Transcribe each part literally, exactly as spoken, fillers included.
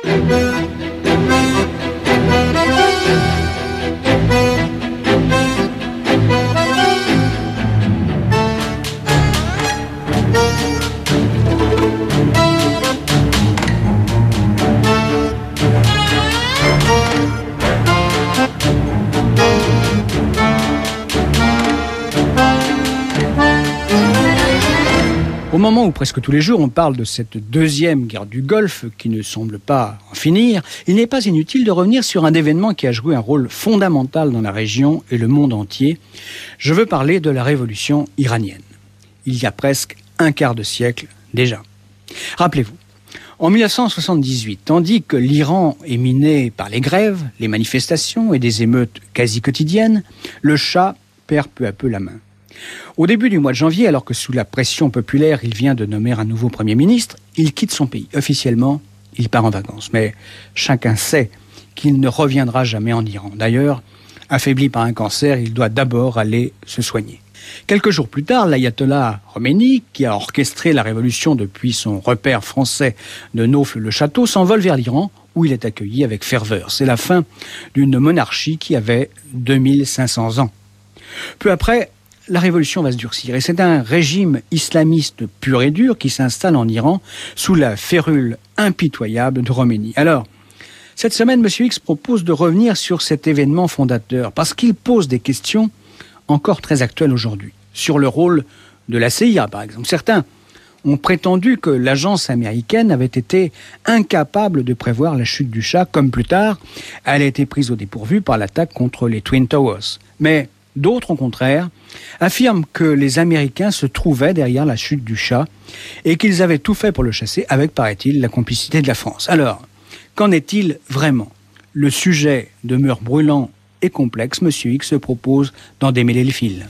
Au moment où presque tous les jours on parle de cette deuxième guerre du Golfe qui ne semble pas en finir, il n'est pas inutile de revenir sur un événement qui a joué un rôle fondamental dans la région et le monde entier. Je veux parler de la révolution iranienne. Il y a presque un quart de siècle déjà. Rappelez-vous, en mille neuf cent soixante-dix-huit, tandis que l'Iran est miné par les grèves, les manifestations et des émeutes quasi quotidiennes, le Shah perd peu à peu la main. Au début du mois de janvier, alors que sous la pression populaire, il vient de nommer un nouveau Premier ministre, il quitte son pays. Officiellement, il part en vacances. Mais chacun sait qu'il ne reviendra jamais en Iran. D'ailleurs, affaibli par un cancer, il doit d'abord aller se soigner. Quelques jours plus tard, l'ayatollah Khomeini, qui a orchestré la révolution depuis son repère français de Naufle-le-Château, s'envole vers l'Iran, où il est accueilli avec ferveur. C'est la fin d'une monarchie qui avait deux mille cinq cents ans. Peu après, la révolution va se durcir et c'est un régime islamiste pur et dur qui s'installe en Iran sous la férule impitoyable de Khomeini. Alors, cette semaine, M. X propose de revenir sur cet événement fondateur parce qu'il pose des questions encore très actuelles aujourd'hui. Sur le rôle de la C I A, par exemple. Certains ont prétendu que l'agence américaine avait été incapable de prévoir la chute du Shah, comme plus tard, elle a été prise au dépourvu par l'attaque contre les Twin Towers. Mais d'autres, au contraire, affirment que les Américains se trouvaient derrière la chute du Shah et qu'ils avaient tout fait pour le chasser avec, paraît-il, la complicité de la France. Alors, qu'en est-il vraiment? Le sujet demeure brûlant et complexe. M. X se propose d'en démêler le fil.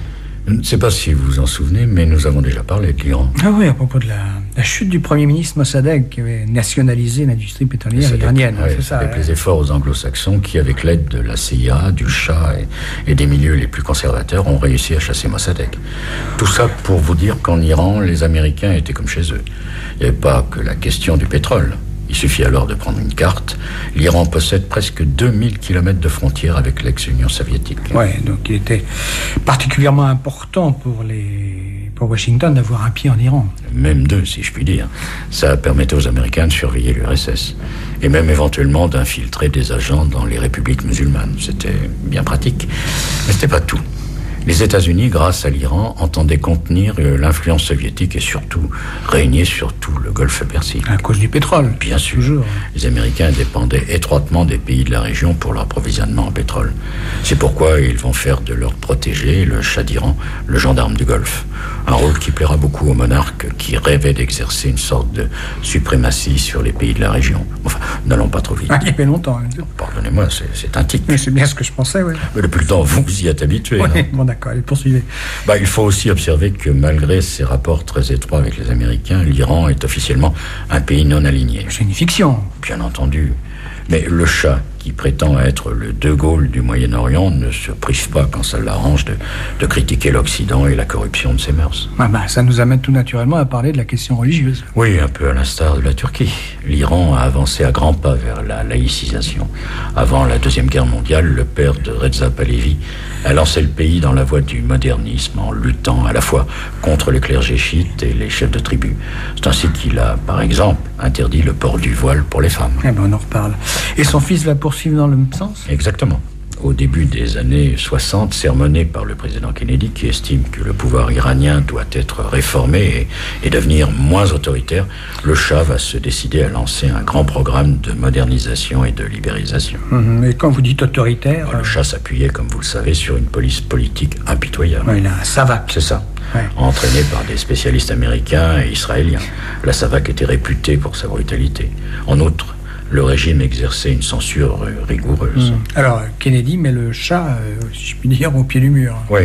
Je ne sais pas si vous vous en souvenez, mais nous avons déjà parlé de l'Iran. Ah oui, à propos de la, la chute du Premier ministre Mossadegh qui avait nationalisé l'industrie pétrolière iranienne. Ouais, c'est ça. Avec ouais. les efforts aux anglo-saxons qui, avec l'aide de la C I A, du Shah et, et des milieux les plus conservateurs, ont réussi à chasser Mossadegh. Tout ça pour vous dire qu'en Iran, les Américains étaient comme chez eux. Il n'y avait pas que la question du pétrole. Il suffit alors de prendre une carte. L'Iran possède presque deux mille kilomètres de frontières avec l'ex-Union soviétique. Oui, donc il était particulièrement important pour, les... pour Washington d'avoir un pied en Iran. Même deux, si je puis dire. Ça permettait aux Américains de surveiller l'U R S S. Et même éventuellement d'infiltrer des agents dans les républiques musulmanes. C'était bien pratique. Mais c'était pas tout. Les États-Unis, grâce à l'Iran, entendaient contenir l'influence soviétique et surtout régner sur tout le golfe Persique. À cause du pétrole. Bien sûr. Toujours. Les Américains dépendaient étroitement des pays de la région pour leur approvisionnement en pétrole. C'est pourquoi ils vont faire de leur protégé, le Shah d'Iran, le gendarme du Golfe. Un rôle qui plaira beaucoup aux monarques qui rêvaient d'exercer une sorte de suprématie sur les pays de la région. Enfin, n'allons pas trop vite. Ah, il y a longtemps. Hein. Pardonnez-moi, c'est, c'est un tic. Mais c'est bien ce que je pensais, oui. Mais depuis le temps, vous vous y êtes habitué. Oui, hein. bon d'accord, allez, poursuivez. Bah, il faut aussi observer que malgré ses rapports très étroits avec les Américains, l'Iran est officiellement un pays non aligné. C'est une fiction. Bien entendu. Mais le Shah, qui prétend être le De Gaulle du Moyen-Orient, ne se prive pas, quand ça l'arrange, de, de critiquer l'Occident et la corruption de ses mœurs. Ah bah, ça nous amène tout naturellement à parler de la question religieuse. Oui, un peu à l'instar de la Turquie. L'Iran a avancé à grands pas vers la laïcisation. Avant la Deuxième Guerre mondiale, le père de Reza Pahlavi a lancé le pays dans la voie du modernisme en luttant à la fois contre les clergés chiites et les chefs de tribu. C'est ainsi qu'il a, par exemple, interdit le port du voile pour les femmes. Eh ben, on en reparle. Et son fils va poursuivre dans le même sens ? Exactement. Au début des années soixante, sermonné par le président Kennedy, qui estime que le pouvoir iranien doit être réformé et, et devenir moins autoritaire, le Shah va se décider à lancer un grand programme de modernisation et de libéralisation. Mmh, et quand vous dites autoritaire... Alors, le Shah s'appuyait, comme vous le savez, sur une police politique impitoyable. Oui, la SAVAK. C'est ça. Ouais. Entraîné par des spécialistes américains et israéliens. La SAVAK était réputée pour sa brutalité. En outre, le régime exerçait une censure rigoureuse. Mmh. Alors, Kennedy met le Shah, euh, si je puis dire, au pied du mur. Oui.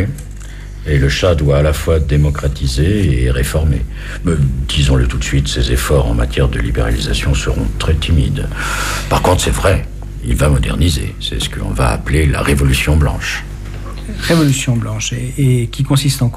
Et le Shah doit à la fois démocratiser et réformer. Mais, disons-le tout de suite, ses efforts en matière de libéralisation seront très timides. Par contre, c'est vrai, il va moderniser. C'est ce qu'on va appeler la Révolution blanche. Révolution blanche. Et, et qui consiste en quoi ?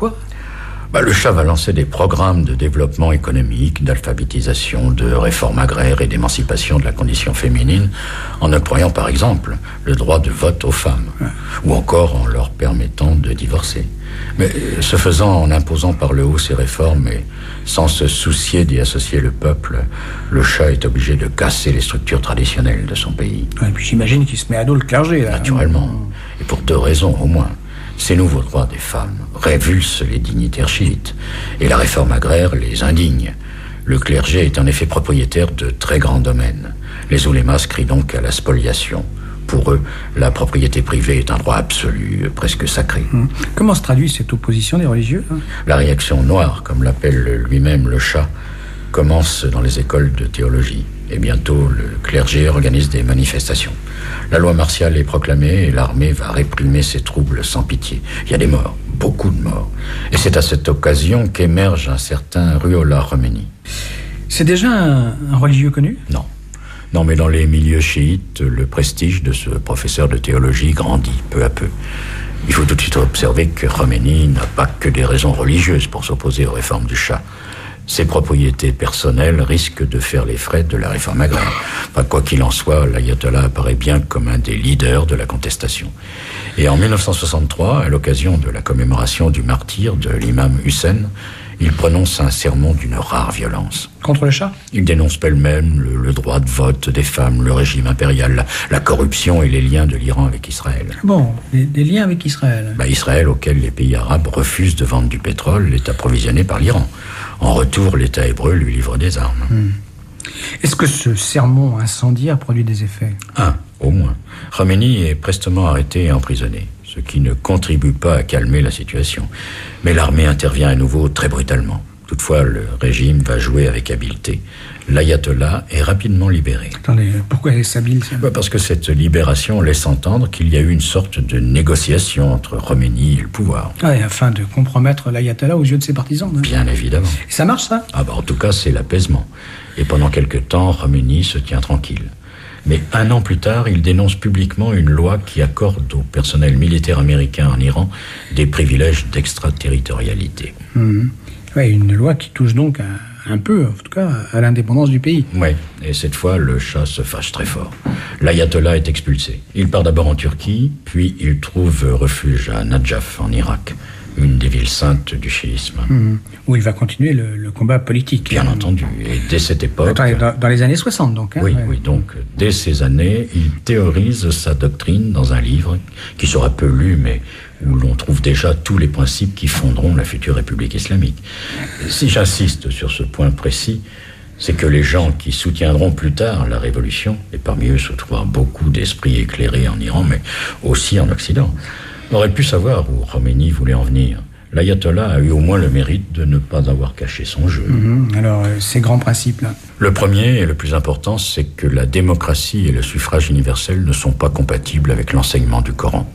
Bah, le Shah va lancer des programmes de développement économique, d'alphabétisation, de réforme agraire et d'émancipation de la condition féminine, en octroyant par exemple le droit de vote aux femmes, ouais. ou encore en leur permettant de divorcer. Mais ce faisant, en imposant par le haut ces réformes et sans se soucier d'y associer le peuple, le Shah est obligé de casser les structures traditionnelles de son pays. Ouais, et puis j'imagine qu'il se met à dos le clergé, là. Naturellement, et pour deux raisons au moins. Ces nouveaux droits des femmes révulsent les dignitaires chiites, et la réforme agraire les indigne. Le clergé est en effet propriétaire de très grands domaines. Les oulémas crient donc à la spoliation. Pour eux, la propriété privée est un droit absolu, presque sacré. Hum. Comment se traduit cette opposition des religieux, hein? La réaction noire, comme l'appelle lui-même le Shah, commence dans les écoles de théologie. Et bientôt, le clergé organise des manifestations. La loi martiale est proclamée et l'armée va réprimer ces troubles sans pitié. Il y a des morts, beaucoup de morts. Et c'est à cette occasion qu'émerge un certain Ruhollah Khomeini. C'est déjà un, un religieux connu ? Non. Non, mais dans les milieux chiites, le prestige de ce professeur de théologie grandit peu à peu. Il faut tout de suite observer que Khomeini n'a pas que des raisons religieuses pour s'opposer aux réformes du Shah. Ses propriétés personnelles risquent de faire les frais de la réforme agraire. Enfin, quoi qu'il en soit, l'ayatollah apparaît bien comme un des leaders de la contestation. Et en mille neuf cent soixante-trois, à l'occasion de la commémoration du martyre de l'imam Hussein, il prononce un sermon d'une rare violence. Contre le Shah ? Il dénonce pêle-mêle le, le droit de vote des femmes, le régime impérial, la, la corruption et les liens de l'Iran avec Israël. Bon, des, des liens avec Israël. Bah, Israël, auquel les pays arabes refusent de vendre du pétrole, est approvisionné par l'Iran. En retour, l'État hébreu lui livre des armes. Hum. Est-ce que ce sermon incendiaire produit des effets ? Un, au moins. Khomeini est prestement arrêté et emprisonné, ce qui ne contribue pas à calmer la situation. Mais l'armée intervient à nouveau très brutalement. Toutefois, le régime va jouer avec habileté. L'ayatollah est rapidement libéré. Attendez, pourquoi est-ce habile ? Bah parce que cette libération laisse entendre qu'il y a eu une sorte de négociation entre Khomeini et le pouvoir. Ah, et afin de compromettre l'ayatollah aux yeux de ses partisans. Hein. Bien évidemment. Et ça marche, ça ? Ah bah en tout cas, c'est l'apaisement. Et pendant quelque temps, Khomeini se tient tranquille. Mais un an plus tard, il dénonce publiquement une loi qui accorde au personnel militaire américain en Iran des privilèges d'extraterritorialité. Mmh. Ouais, une loi qui touche donc un, un peu, en tout cas, à l'indépendance du pays. Oui, et cette fois, le Shah se fâche très fort. L'ayatollah est expulsé. Il part d'abord en Turquie, puis il trouve refuge à Nadjaf, en Irak, une des villes saintes du chiisme. Mmh. Où il va continuer le, le combat politique. Bien entendu. Et dès cette époque... Attends, dans, dans les années soixante, donc. Hein, oui, ouais. oui. Donc, dès ces années, il théorise sa doctrine dans un livre qui sera peu lu, mais où l'on trouve déjà tous les principes qui fonderont la future République islamique. Si j'insiste sur ce point précis, c'est que les gens qui soutiendront plus tard la révolution, et parmi eux se trouvent beaucoup d'esprits éclairés en Iran, mais aussi en Occident, auraient pu savoir où Khomeini voulait en venir. L'ayatollah a eu au moins le mérite de ne pas avoir caché son jeu. Mmh, alors, euh, ces grands principes-là. Le premier et le plus important, c'est que la démocratie et le suffrage universel ne sont pas compatibles avec l'enseignement du Coran.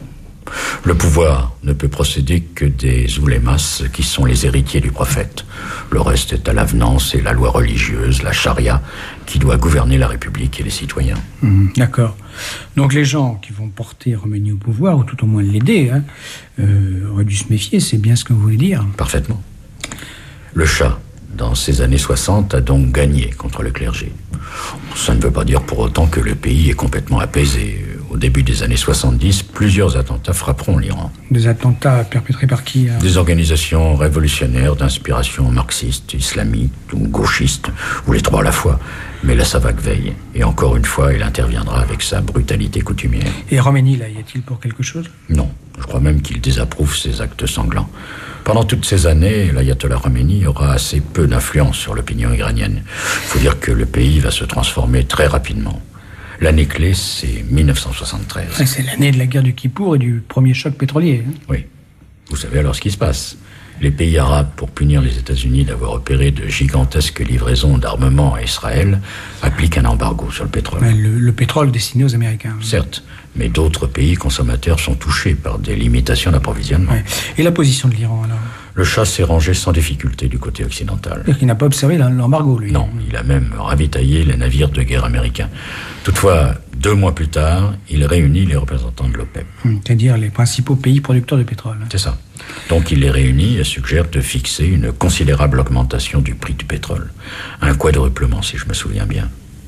Le pouvoir ne peut procéder que des oulémas qui sont les héritiers du prophète. Le reste est à l'avenance et la loi religieuse, la charia, qui doit gouverner la République et les citoyens. Mmh, d'accord. Donc les gens qui vont porter Khomeini au pouvoir, ou tout au moins l'aider, hein, euh, auraient dû se méfier, c'est bien ce que vous voulez dire. Parfaitement. Le Shah, dans ces années soixante, a donc gagné contre le clergé. Ça ne veut pas dire pour autant que le pays est complètement apaisé. Au début des années soixante-dix, plusieurs attentats frapperont l'Iran. Des attentats perpétrés par qui hein ? Des organisations révolutionnaires d'inspiration marxiste, islamiste ou gauchiste, ou les trois à la fois. Mais la Savak veille, et encore une fois, il interviendra avec sa brutalité coutumière. Et Khomeini, là, y est-il pour quelque chose ? Non, je crois même qu'il désapprouve ces actes sanglants. Pendant toutes ces années, l'ayatollah Khomeini aura assez peu d'influence sur l'opinion iranienne. Il faut dire que le pays va se transformer très rapidement. L'année clé, c'est mille neuf cent soixante-treize. Ouais, c'est l'année de la guerre du Kippour et du premier choc pétrolier. Hein. Oui. Vous savez alors ce qui se passe. Les pays arabes, pour punir les États-Unis d'avoir opéré de gigantesques livraisons d'armement à Israël, appliquent un embargo sur le pétrole. Ouais, le, le pétrole destiné aux Américains. Certes, mais d'autres pays consommateurs sont touchés par des limitations d'approvisionnement. Ouais. Et la position de l'Iran, alors ? Le Shah s'est rangé sans difficulté du côté occidental. C'est-à-dire qu'il n'a pas observé l'embargo, lui. Non, il a même ravitaillé les navires de guerre américains. Toutefois, Deux mois plus tard, il réunit les représentants de l'OPEP. C'est-à-dire les principaux pays producteurs de pétrole. C'est ça. Donc il les réunit et suggère de fixer une considérable augmentation du prix du pétrole. Un quadruplement, si je me souviens bien.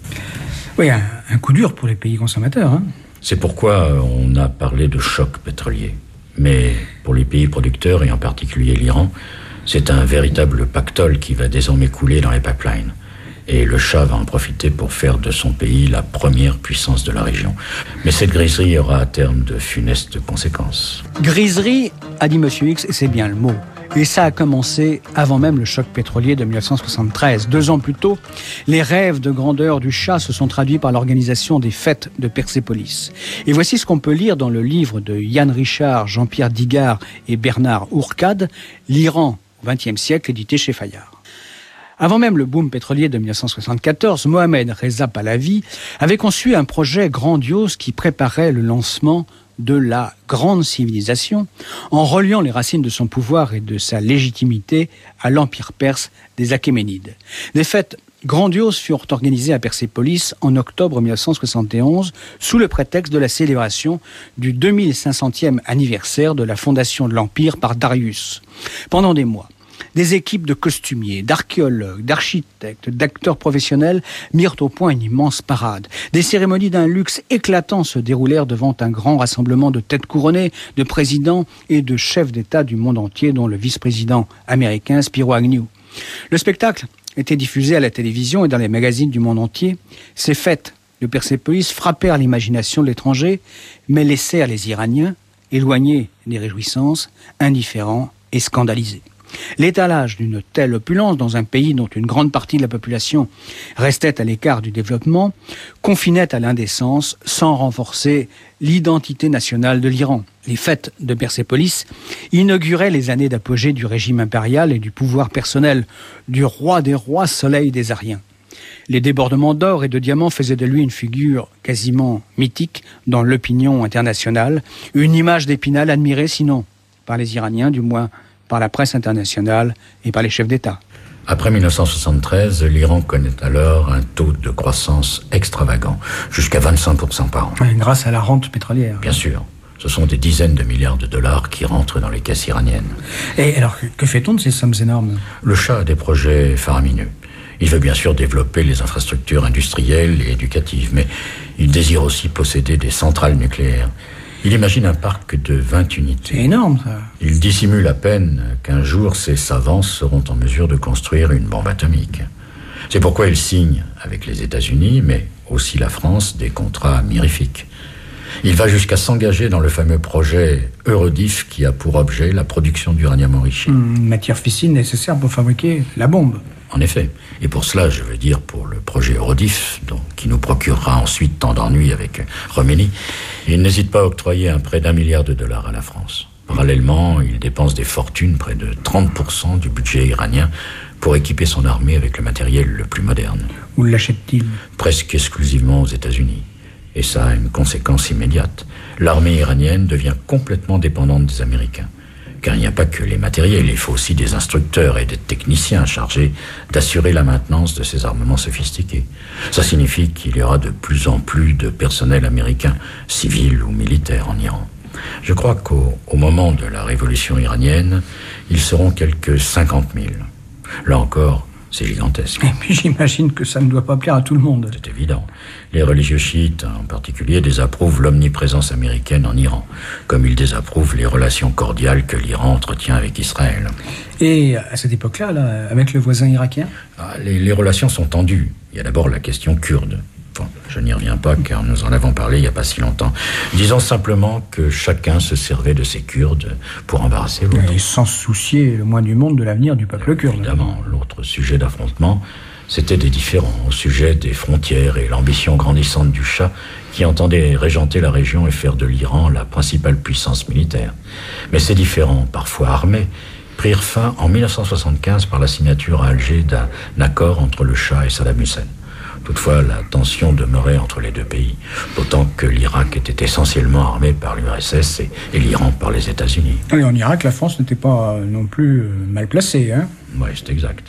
Oui, un, un coup dur pour les pays consommateurs. Hein. C'est pourquoi on a parlé de choc pétrolier. Mais pour les pays producteurs, et en particulier l'Iran, c'est un véritable pactole qui va désormais couler dans les pipelines. Et le Shah va en profiter pour faire de son pays la première puissance de la région. Mais cette griserie aura à terme de funestes conséquences. Griserie, a dit M. X, et c'est bien le mot. Et ça a commencé avant même le choc pétrolier de mille neuf cent soixante-treize. Deux ans plus tôt, les rêves de grandeur du Shah se sont traduits par l'organisation des fêtes de Persépolis. Et voici ce qu'on peut lire dans le livre de Yann Richard, Jean-Pierre Digard et Bernard Ourcade, L'Iran au vingtième siècle, édité chez Fayard. Avant même le boom pétrolier de mille neuf cent soixante-quatorze, Mohamed Reza Pahlavi avait conçu un projet grandiose qui préparait le lancement de la grande civilisation en reliant les racines de son pouvoir et de sa légitimité à l'empire perse des Achéménides. Des fêtes grandioses furent organisées à Persépolis en octobre mille neuf cent soixante et onze sous le prétexte de la célébration du deux mille cinq centième anniversaire de la fondation de l'empire par Darius. Pendant des mois, des équipes de costumiers, d'archéologues, d'architectes, d'acteurs professionnels mirent au point une immense parade. Des cérémonies d'un luxe éclatant se déroulèrent devant un grand rassemblement de têtes couronnées, de présidents et de chefs d'État du monde entier, dont le vice-président américain Spiro Agnew. Le spectacle était diffusé à la télévision et dans les magazines du monde entier. Ces fêtes de Persépolis frappèrent l'imagination de l'étranger, mais laissèrent les Iraniens, éloignés des réjouissances, indifférents et scandalisés. L'étalage d'une telle opulence dans un pays dont une grande partie de la population restait à l'écart du développement confinait à l'indécence sans renforcer l'identité nationale de l'Iran. Les fêtes de Persépolis inauguraient les années d'apogée du régime impérial et du pouvoir personnel du roi des rois, soleil des Ariens. Les débordements d'or et de diamants faisaient de lui une figure quasiment mythique dans l'opinion internationale, une image d'Épinal admirée sinon par les Iraniens, du moins par la presse internationale et par les chefs d'État. Après mille neuf cent soixante-treize, l'Iran connaît alors un taux de croissance extravagant, jusqu'à vingt-cinq pour cent par an. Grâce à la rente pétrolière. Bien sûr. Ce sont des dizaines de milliards de dollars qui rentrent dans les caisses iraniennes. Et alors, que fait-on de ces sommes énormes ? Le Shah a des projets faramineux. Il veut bien sûr développer les infrastructures industrielles et éducatives, mais il désire aussi posséder des centrales nucléaires. Il imagine un parc de vingt unités. C'est énorme, ça. Il dissimule à peine qu'un jour, ses savants seront en mesure de construire une bombe atomique. C'est pourquoi il signe avec les États-Unis, mais aussi la France, des contrats mirifiques. Il va jusqu'à s'engager dans le fameux projet Eurodif qui a pour objet la production d'uranium enrichi. Une matière fissile nécessaire pour fabriquer la bombe. En effet. Et pour cela, je veux dire pour le projet Eurodif, donc, qui nous procurera ensuite tant d'ennuis avec Khomeini, il n'hésite pas à octroyer un prêt d'un milliard de dollars à la France. Parallèlement, il dépense des fortunes, près de trente pour cent du budget iranien, pour équiper son armée avec le matériel le plus moderne. Où l'achète-t-il ? Presque exclusivement aux États-Unis. Et ça a une conséquence immédiate. L'armée iranienne devient complètement dépendante des Américains. Car il n'y a pas que les matériels, il faut aussi des instructeurs et des techniciens chargés d'assurer la maintenance de ces armements sophistiqués. Ça signifie qu'il y aura de plus en plus de personnel américain, civil ou militaire en Iran. Je crois qu'au au moment de la révolution iranienne, ils seront quelques cinquante mille. Là encore, c'est gigantesque. Et puis j'imagine que ça ne doit pas plaire à tout le monde. C'est évident. Les religieux chiites, en particulier, désapprouvent l'omniprésence américaine en Iran, comme ils désapprouvent les relations cordiales que l'Iran entretient avec Israël. Et à cette époque-là, là, avec le voisin irakien ? ah, les, les relations sont tendues. Il y a d'abord la question kurde. Bon, je n'y reviens pas car nous en avons parlé il n'y a pas si longtemps. Disons simplement que chacun se servait de ses Kurdes pour embarrasser l'autre. Et sans se soucier le moins du monde de l'avenir du peuple kurde. Évidemment, l'autre sujet d'affrontement, c'était des différends au sujet des frontières et l'ambition grandissante du Shah qui entendait régenter la région et faire de l'Iran la principale puissance militaire. Mais ces différends, parfois armés, prirent fin en mille neuf cent soixante-quinze par la signature à Alger d'un accord entre le Shah et Saddam Hussein. Toutefois, la tension demeurait entre les deux pays, d'autant que l'Irak était essentiellement armé par l'U R S S et, et l'Iran par les États-Unis. Et en Irak, la France n'était pas non plus mal placée, hein ? Oui, c'est exact.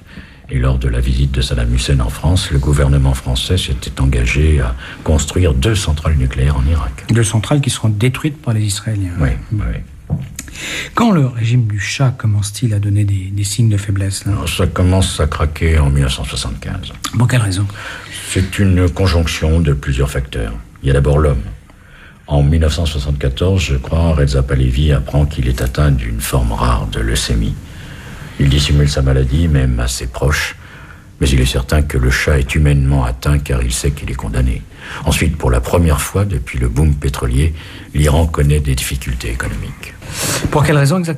Et lors de la visite de Saddam Hussein en France, le gouvernement français s'était engagé à construire deux centrales nucléaires en Irak. Deux centrales qui seront détruites par les Israéliens. Oui, oui. Quand le régime du Shah commence-t-il à donner des, des signes de faiblesse là ? Alors, ça commence à craquer en dix-neuf cent soixante-quinze. Pour quelle raison ? C'est une conjonction de plusieurs facteurs. Il y a d'abord l'homme. En dix-neuf cent soixante-quatorze, je crois, Reza Pahlavi apprend qu'il est atteint d'une forme rare de leucémie. Il dissimule sa maladie, même à ses proches, mais il est certain que le Shah est humainement atteint car il sait qu'il est condamné. Ensuite, pour la première fois depuis le boom pétrolier, l'Iran connaît des difficultés économiques. Pour quelle raison exactement ?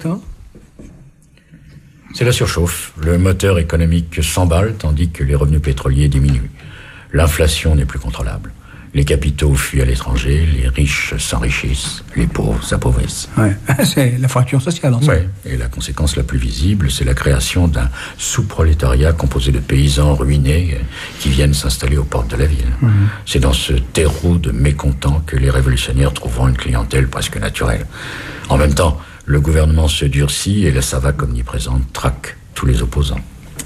C'est la surchauffe. Le moteur économique s'emballe tandis que les revenus pétroliers diminuent. L'inflation n'est plus contrôlable. Les capitaux fuient à l'étranger, les riches s'enrichissent, les pauvres s'appauvrissent. Ouais, c'est la fracture sociale en ouais. Et la conséquence la plus visible, c'est la création d'un sous-prolétariat composé de paysans ruinés qui viennent s'installer aux portes de la ville. Mmh. C'est dans ce terreau de mécontents que les révolutionnaires trouveront une clientèle presque naturelle. En même temps, le gouvernement se durcit et la SAVAK omniprésente traque tous les opposants.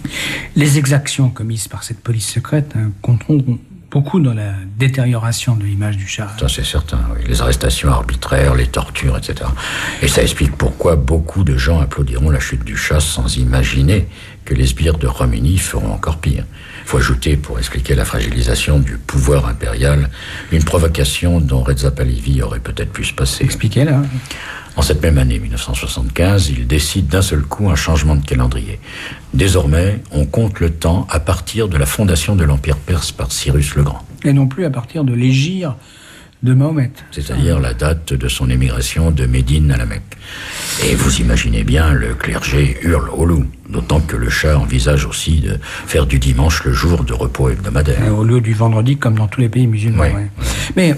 Les exactions commises par cette police secrète hein, compteront beaucoup dans la détérioration de l'image du Shah. Ça, c'est certain, oui. Les arrestations arbitraires, les tortures, et cetera. Et ça explique pourquoi beaucoup de gens applaudiront la chute du Shah sans imaginer que les sbires de Khomeini feront encore pire. Il faut ajouter, pour expliquer la fragilisation du pouvoir impérial, une provocation dont Reza Pahlavi aurait peut-être pu se passer. Expliquez-la. En cette même année, dix-neuf cent soixante-quinze, il décide d'un seul coup un changement de calendrier. Désormais, on compte le temps à partir de la fondation de l'Empire perse par Cyrus le Grand. Et non plus à partir de l'hégire de Mahomet. C'est-à-dire la date de son émigration de Médine à la Mecque. Et vous imaginez bien, le clergé hurle au loup, d'autant que le Shah envisage aussi de faire du dimanche le jour de repos hebdomadaire. Et au lieu du vendredi, comme dans tous les pays musulmans. Ouais. Ouais. Mais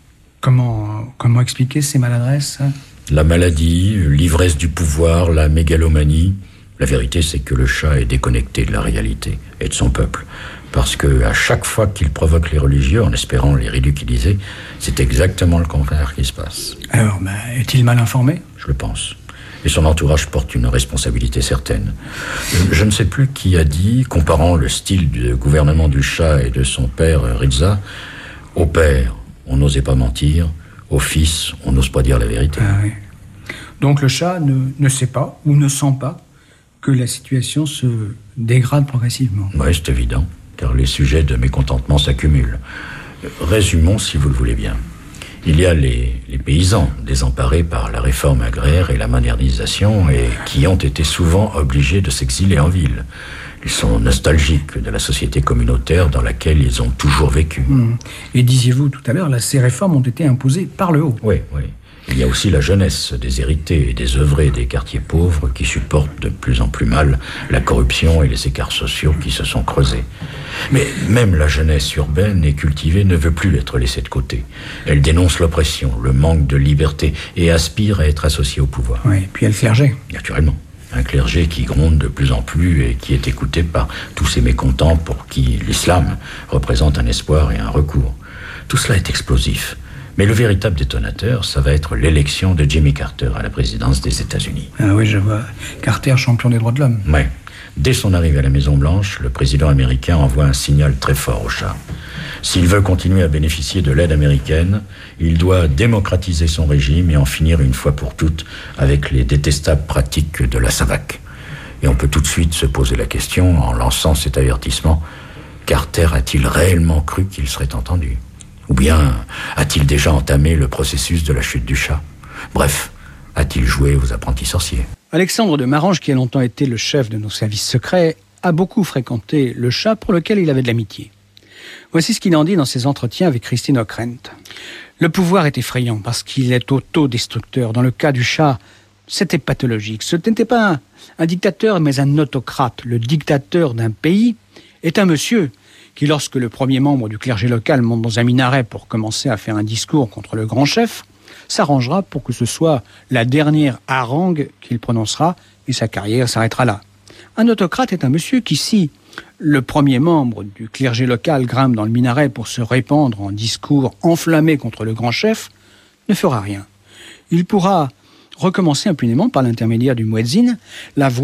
comment, comment expliquer ces maladresses ? La maladie, l'ivresse du pouvoir, la mégalomanie. La vérité, c'est que le Shah est déconnecté de la réalité et de son peuple. Parce que à chaque fois qu'il provoque les religieux, en espérant les ridiculiser, c'est exactement le contraire qui se passe. Alors, bah, est-il mal informé ? Je le pense. Et son entourage porte une responsabilité certaine. Je ne sais plus qui a dit, comparant le style du gouvernement du Shah et de son père Reza, au père, on n'osait pas mentir, au fils, on n'ose pas dire la vérité. Ah oui. Donc le Shah ne, ne sait pas ou ne sent pas que la situation se dégrade progressivement. Oui, c'est évident, car les sujets de mécontentement s'accumulent. Résumons, si vous le voulez bien. Il y a les, les paysans désemparés par la réforme agraire et la modernisation et qui ont été souvent obligés de s'exiler en ville. Ils sont nostalgiques de la société communautaire dans laquelle ils ont toujours vécu. Mmh. Et disiez-vous tout à l'heure, là, ces réformes ont été imposées par le haut. Oui, oui. Il y a aussi la jeunesse déshéritée et désœuvrée des quartiers pauvres qui supportent de plus en plus mal la corruption et les écarts sociaux qui se sont creusés. Mais même la jeunesse urbaine et cultivée ne veut plus être laissée de côté. Elle dénonce l'oppression, le manque de liberté et aspire à être associée au pouvoir. Oui, et puis il y a le clergé. Naturellement. Un clergé qui gronde de plus en plus et qui est écouté par tous ces mécontents pour qui l'islam représente un espoir et un recours. Tout cela est explosif. Mais le véritable détonateur, ça va être l'élection de Jimmy Carter à la présidence des États-Unis. Ah oui, je vois. Carter, champion des droits de l'homme. Oui. Dès son arrivée à la Maison-Blanche, le président américain envoie un signal très fort au Shah. S'il veut continuer à bénéficier de l'aide américaine, il doit démocratiser son régime et en finir une fois pour toutes avec les détestables pratiques de la SAVAK. Et on peut tout de suite se poser la question, en lançant cet avertissement, Carter a-t-il réellement cru qu'il serait entendu ? Ou bien a-t-il déjà entamé le processus de la chute du Shah ? Bref, a-t-il joué aux apprentis sorciers ? Alexandre de Marange, qui a longtemps été le chef de nos services secrets, a beaucoup fréquenté le Shah pour lequel il avait de l'amitié. Voici ce qu'il en dit dans ses entretiens avec Christine Ockrent. Le pouvoir est effrayant parce qu'il est autodestructeur. Dans le cas du Shah, c'était pathologique. Ce n'était pas un, un dictateur, mais un autocrate. Le dictateur d'un pays est un monsieur qui, lorsque le premier membre du clergé local monte dans un minaret pour commencer à faire un discours contre le grand chef, s'arrangera pour que ce soit la dernière harangue qu'il prononcera et sa carrière s'arrêtera là. Un autocrate est un monsieur qui, si le premier membre du clergé local grimpe dans le minaret pour se répandre en discours enflammés contre le grand chef, ne fera rien. Il pourra recommencer impunément par l'intermédiaire du muezzin, la voix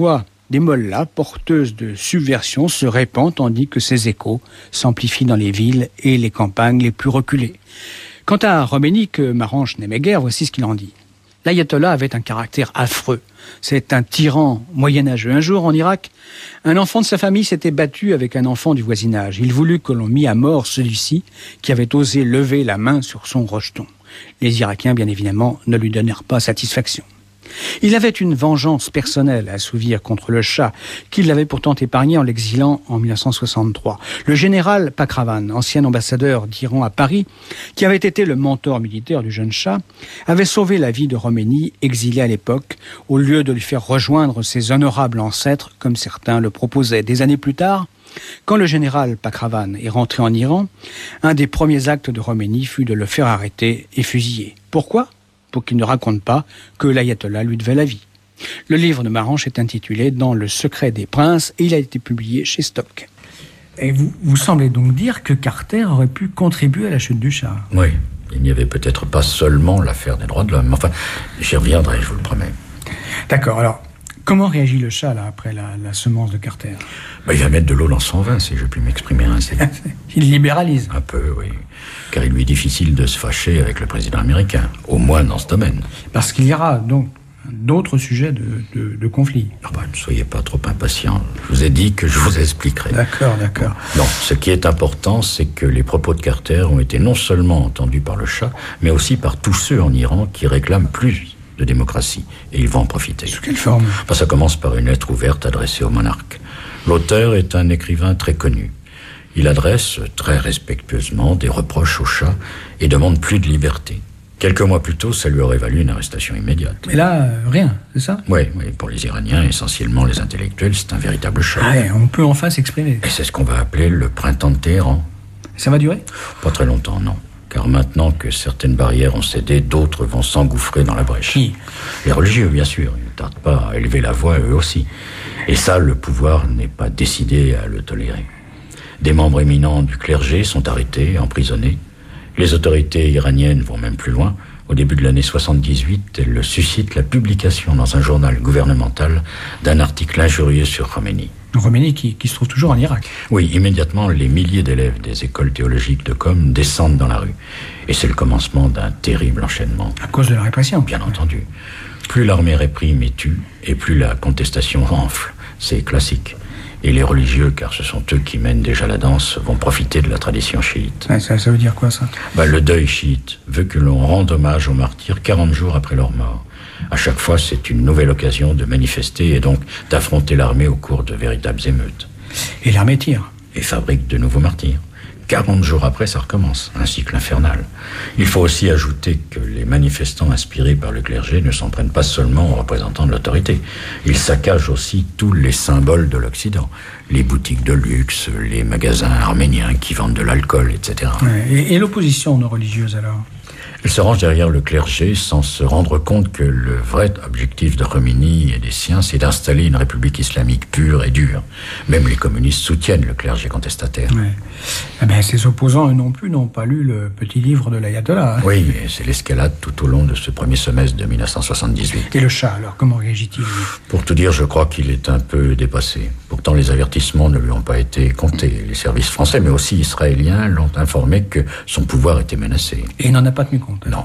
des mollahs porteuses de subversion se répandent tandis que ces échos s'amplifient dans les villes et les campagnes les plus reculées. Quant à Khomeini, que Marange n'aimait guère, voici ce qu'il en dit. L'ayatollah avait un caractère affreux. C'est un tyran moyenâgeux. Un jour, en Irak, un enfant de sa famille s'était battu avec un enfant du voisinage. Il voulut que l'on mît à mort celui-ci qui avait osé lever la main sur son rejeton. Les Irakiens, bien évidemment, ne lui donnèrent pas satisfaction. Il avait une vengeance personnelle à assouvir contre le Shah, qui l'avait pourtant épargné en l'exilant en mille neuf cent soixante-trois. Le général Pakravan, ancien ambassadeur d'Iran à Paris, qui avait été le mentor militaire du jeune Shah, avait sauvé la vie de Khomeini, exilé à l'époque, au lieu de lui faire rejoindre ses honorables ancêtres, comme certains le proposaient. Des années plus tard, quand le général Pakravan est rentré en Iran, un des premiers actes de Khomeini fut de le faire arrêter et fusiller. Pourquoi ? Pour qu'il ne raconte pas que l'ayatollah lui devait la vie. Le livre de Marange est intitulé « Dans le secret des princes » et il a été publié chez Stock. Et vous, vous semblez donc dire que Carter aurait pu contribuer à la chute du Shah. Oui, il n'y avait peut-être pas seulement l'affaire des droits de l'homme. Enfin, j'y reviendrai, je vous le promets. D'accord, alors, comment réagit le Shah là, après la, la semence de Carter ? Ben, il va mettre de l'eau dans son vin, si je puis m'exprimer ainsi. Il libéralise. Un peu, oui. Car il lui est difficile de se fâcher avec le président américain, au moins dans ce domaine. Parce qu'il y aura donc d'autres sujets de, de, de conflit. Oh ben, ne soyez pas trop impatient. Je vous ai dit que je vous expliquerai. D'accord, d'accord. Non, ce qui est important, c'est que les propos de Carter ont été non seulement entendus par le Shah, mais aussi par tous ceux en Iran qui réclament plus de démocratie. Et ils vont en profiter. Sous quelle forme ? Ben, ça commence par une lettre ouverte adressée au monarque. L'auteur est un écrivain très connu. Il adresse très respectueusement des reproches au Shah et demande plus de liberté. Quelques mois plus tôt, ça lui aurait valu une arrestation immédiate. Mais là, euh, rien, c'est ça ? Oui, oui, pour les Iraniens, essentiellement les intellectuels, c'est un véritable choc. Ah ouais, on peut enfin s'exprimer. Et c'est ce qu'on va appeler le printemps de Téhéran. Ça va durer ? Pas très longtemps, non. Car maintenant que certaines barrières ont cédé, d'autres vont s'engouffrer dans la brèche. Qui ? Les religieux, bien sûr. Ils ne tardent pas à élever la voix, eux aussi. Et ça, le pouvoir n'est pas décidé à le tolérer. Des membres éminents du clergé sont arrêtés, emprisonnés. Les autorités iraniennes vont même plus loin. Au début de l'année soixante-dix-huit, elles suscitent la publication dans un journal gouvernemental d'un article injurieux sur Khomeini. Khomeini qui, qui se trouve toujours en Irak. Oui, immédiatement, les milliers d'élèves des écoles théologiques de Qom descendent dans la rue. Et c'est le commencement d'un terrible enchaînement. À cause de la répression. Bien entendu. Plus l'armée réprime et tue, et plus la contestation enfle. C'est classique. Et les religieux, car ce sont eux qui mènent déjà la danse, vont profiter de la tradition chiite. Ouais, ça, ça veut dire quoi, ça ? Bah, le deuil chiite veut que l'on rende hommage aux martyrs quarante jours après leur mort. À chaque fois, c'est une nouvelle occasion de manifester et donc d'affronter l'armée au cours de véritables émeutes. Et l'armée tire. Et fabrique de nouveaux martyrs. quarante jours après, ça recommence, un cycle infernal. Il faut aussi ajouter que les manifestants inspirés par le clergé ne s'en prennent pas seulement aux représentants de l'autorité. Ils saccagent aussi tous les symboles de l'Occident. Les boutiques de luxe, les magasins arméniens qui vendent de l'alcool, et cetera. Ouais, et, et l'opposition non religieuse, alors ? Elle se range derrière le clergé sans se rendre compte que le vrai objectif de Khomeini et des siens, c'est d'installer une république islamique pure et dure. Même les communistes soutiennent le clergé contestataire. Ouais. Eh ben, ses opposants, eux non plus, n'ont pas lu le petit livre de l'ayatollah. Hein. Oui, et c'est l'escalade tout au long de ce premier semestre de mille neuf cent soixante-dix-huit. Et le Shah, alors, comment réagit-il, lui ? Pour tout dire, je crois qu'il est un peu dépassé. Pourtant, les avertissements ne lui ont pas été comptés. Les services français, mais aussi israéliens, l'ont informé que son pouvoir était menacé. Et il n'en a pas tenu compte. Non.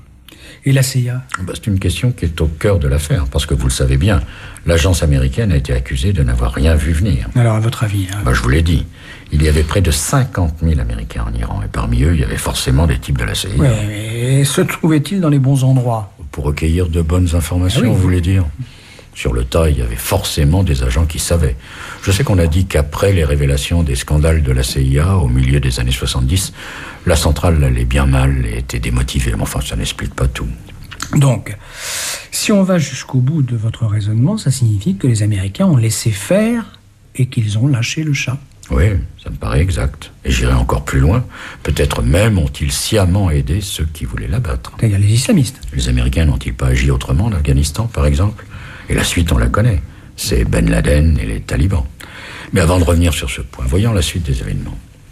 Et la C I A ? Ben, c'est une question qui est au cœur de l'affaire, parce que vous le savez bien, l'agence américaine a été accusée de n'avoir rien vu venir. Alors, à votre avis hein... ben, je vous l'ai dit, il y avait près de cinquante mille Américains en Iran, et parmi eux, il y avait forcément des types de la C I A. Ouais, et se trouvaient-ils dans les bons endroits ? Pour recueillir de bonnes informations, ah oui. vous voulez dire ? Sur le tas, il y avait forcément des agents qui savaient. Je sais qu'on a dit qu'après les révélations des scandales de la C I A, au milieu des années soixante-dix, la centrale allait bien mal et était démotivée. Mais enfin, ça n'explique pas tout. Donc, si on va jusqu'au bout de votre raisonnement, ça signifie que les Américains ont laissé faire et qu'ils ont lâché le Shah. Oui, ça me paraît exact. Et j'irai encore plus loin. Peut-être même ont-ils sciemment aidé ceux qui voulaient l'abattre. C'est-à-dire les islamistes. Les Américains n'ont-ils pas agi autrement en Afghanistan, par exemple ? Et la suite, on la connaît. C'est Ben Laden et les talibans. Mais avant de revenir sur ce point, voyons la suite des événements.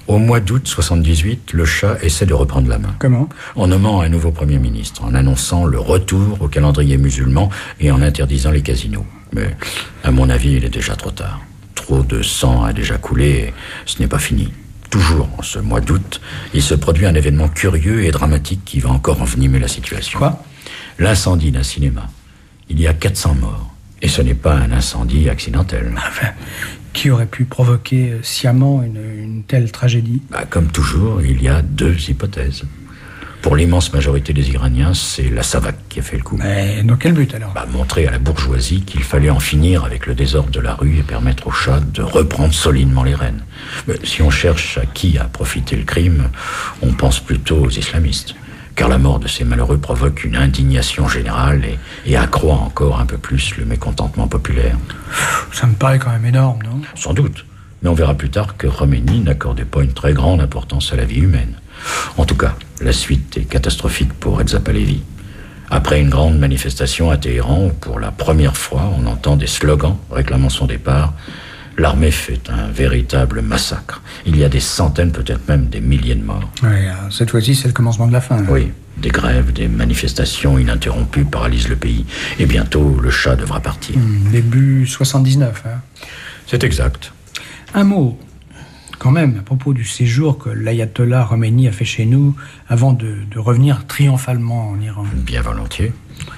Au mois d'août soixante-dix-huit, le Shah essaie de reprendre la main. Comment ? En nommant un nouveau Premier ministre, en annonçant le retour au calendrier musulman et en interdisant les casinos. Mais, à mon avis, il est déjà trop tard. Trop de sang a déjà coulé et ce n'est pas fini. Toujours en ce mois d'août, il se produit un événement curieux et dramatique qui va encore envenimer la situation. Quoi ? L'incendie d'un cinéma. Il y a quatre cents morts. Et ce n'est pas un incendie accidentel. Enfin, qui aurait pu provoquer sciemment une, une telle tragédie ? Bah, comme toujours, il y a deux hypothèses. Pour l'immense majorité des Iraniens, c'est la Savak qui a fait le coup. Mais dans quel but alors ? Bah, montrer à la bourgeoisie qu'il fallait en finir avec le désordre de la rue et permettre au Shah de reprendre solidement les rênes. Mais si on cherche à qui a profité le crime, on pense plutôt aux islamistes. Car la mort de ces malheureux provoque une indignation générale et, et accroît encore un peu plus le mécontentement populaire. Ça me paraît quand même énorme, non ? Sans doute. Mais on verra plus tard que Khomeini n'accordait pas une très grande importance à la vie humaine. En tout cas, la suite est catastrophique pour Reza Pahlavi. Après une grande manifestation à Téhéran, où pour la première fois on entend des slogans réclamant son départ, l'armée fait un véritable massacre. Il y a des centaines, peut-être même des milliers de morts. Oui, cette fois-ci, c'est le commencement de la fin. Hein. Oui, des grèves, des manifestations ininterrompues paralysent le pays. Et bientôt, le Shah devra partir. Mmh, début soixante-dix-neuf. Hein. C'est exact. Un mot, quand même, à propos du séjour que l'ayatollah Khomeini a fait chez nous avant de, de revenir triomphalement en Iran. Bien volontiers.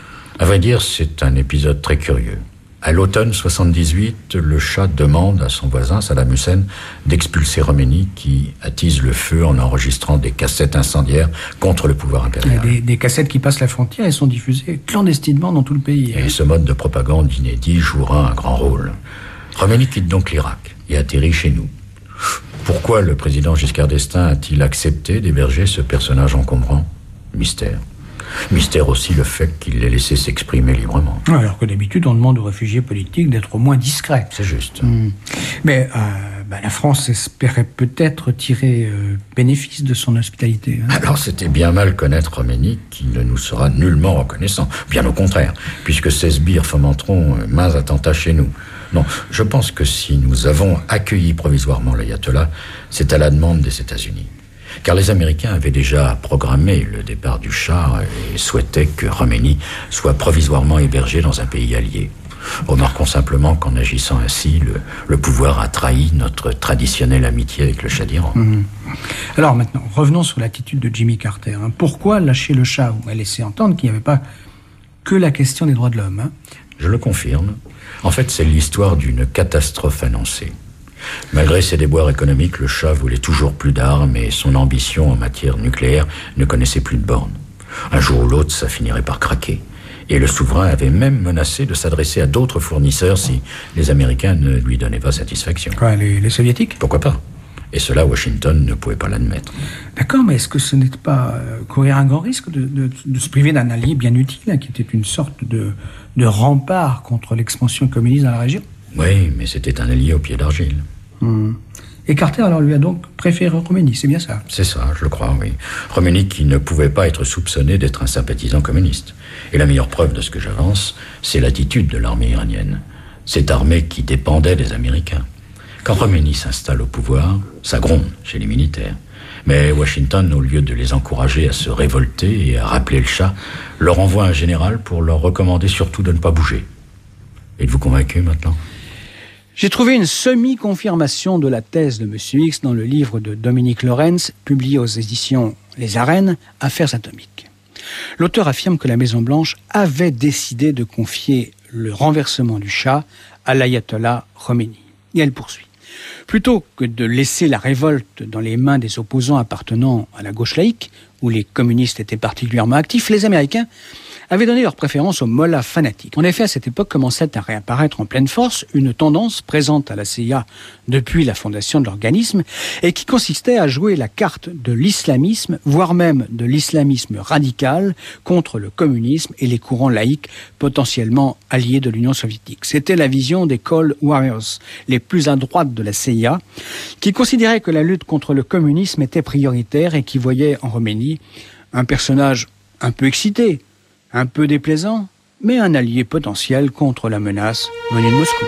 À vrai dire, c'est un épisode très curieux. À l'automne soixante-dix-huit, le Shah demande à son voisin, Saddam Hussein, d'expulser Khomeini qui attise le feu en enregistrant des cassettes incendiaires contre le pouvoir impérial. Des, des cassettes qui passent la frontière et sont diffusées clandestinement dans tout le pays. Et hein. Ce mode de propagande inédit jouera un grand rôle. Khomeini quitte donc l'Irak et atterrit chez nous. Pourquoi le président Giscard d'Estaing a-t-il accepté d'héberger ce personnage encombrant ? Mystère. Mystère aussi le fait qu'il l'ait laissé s'exprimer librement. Alors que d'habitude, on demande aux réfugiés politiques d'être au moins discrets. C'est juste. Mmh. Mais euh, bah, la France espérait peut-être tirer euh, bénéfice de son hospitalité. Hein. Alors c'était bien mal connaître Khomeini qui ne nous sera nullement reconnaissant. Bien au contraire, puisque ces sbires fomenteront euh, maints attentats chez nous. Non, je pense que si nous avons accueilli provisoirement l'ayatollah, c'est à la demande des États-Unis. Car les Américains avaient déjà programmé le départ du Shah et souhaitaient que Khomeini soit provisoirement hébergé dans un pays allié. Remarquons simplement qu'en agissant ainsi, le, le pouvoir a trahi notre traditionnelle amitié avec le Shah d'Iran. Mmh. Alors maintenant, revenons sur l'attitude de Jimmy Carter. Hein. Pourquoi lâcher le Shah ? On a laissé entendre qu'il n'y avait pas que la question des droits de l'homme. Hein. Je le confirme. En fait, c'est l'histoire d'une catastrophe annoncée. Malgré ses déboires économiques, le Shah voulait toujours plus d'armes et son ambition en matière nucléaire ne connaissait plus de bornes. Un jour ou l'autre, ça finirait par craquer. Et le souverain avait même menacé de s'adresser à d'autres fournisseurs si les Américains ne lui donnaient pas satisfaction. Quoi, les, les Soviétiques ? Pourquoi pas ? Et cela, Washington ne pouvait pas l'admettre. D'accord, mais est-ce que ce n'était pas euh, courir un grand risque de, de, de se priver d'un allié bien utile, hein, qui était une sorte de, de rempart contre l'expansion communiste dans la région ? Oui, mais c'était un allié au pied d'argile. Mmh. Et Carter alors lui a donc préféré Khomeini, c'est bien ça ? C'est ça, je le crois, oui. Khomeini qui ne pouvait pas être soupçonné d'être un sympathisant communiste. Et la meilleure preuve de ce que j'avance, c'est l'attitude de l'armée iranienne. Cette armée qui dépendait des Américains. Quand Khomeini s'installe au pouvoir, ça gronde chez les militaires. Mais Washington, au lieu de les encourager à se révolter et à rappeler le Shah, leur envoie un général pour leur recommander surtout de ne pas bouger. Êtes-vous convaincu maintenant ? J'ai trouvé une semi-confirmation de la thèse de M. X dans le livre de Dominique Lorenz, publié aux éditions Les Arènes, Affaires atomiques. L'auteur affirme que la Maison-Blanche avait décidé de confier le renversement du Shah à l'ayatollah Khomeini. Et elle poursuit. Plutôt que de laisser la révolte dans les mains des opposants appartenant à la gauche laïque, où les communistes étaient particulièrement actifs, les Américains avaient donné leur préférence aux mollahs fanatiques. En effet, à cette époque commençait à réapparaître en pleine force une tendance présente à la C I A depuis la fondation de l'organisme et qui consistait à jouer la carte de l'islamisme, voire même de l'islamisme radical contre le communisme et les courants laïques potentiellement alliés de l'Union soviétique. C'était la vision des Cold Warriors, les plus à droite de la C I A, qui considéraient que la lutte contre le communisme était prioritaire et qui voyaient en Khomeini un personnage un peu excité, un peu déplaisant, mais un allié potentiel contre la menace venue de Moscou.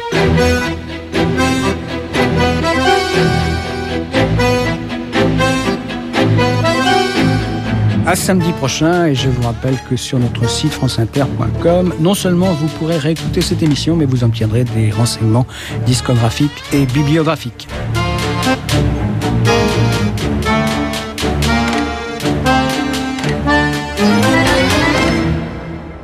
À samedi prochain, et je vous rappelle que sur notre site france inter point com, non seulement vous pourrez réécouter cette émission, mais vous obtiendrez des renseignements discographiques et bibliographiques.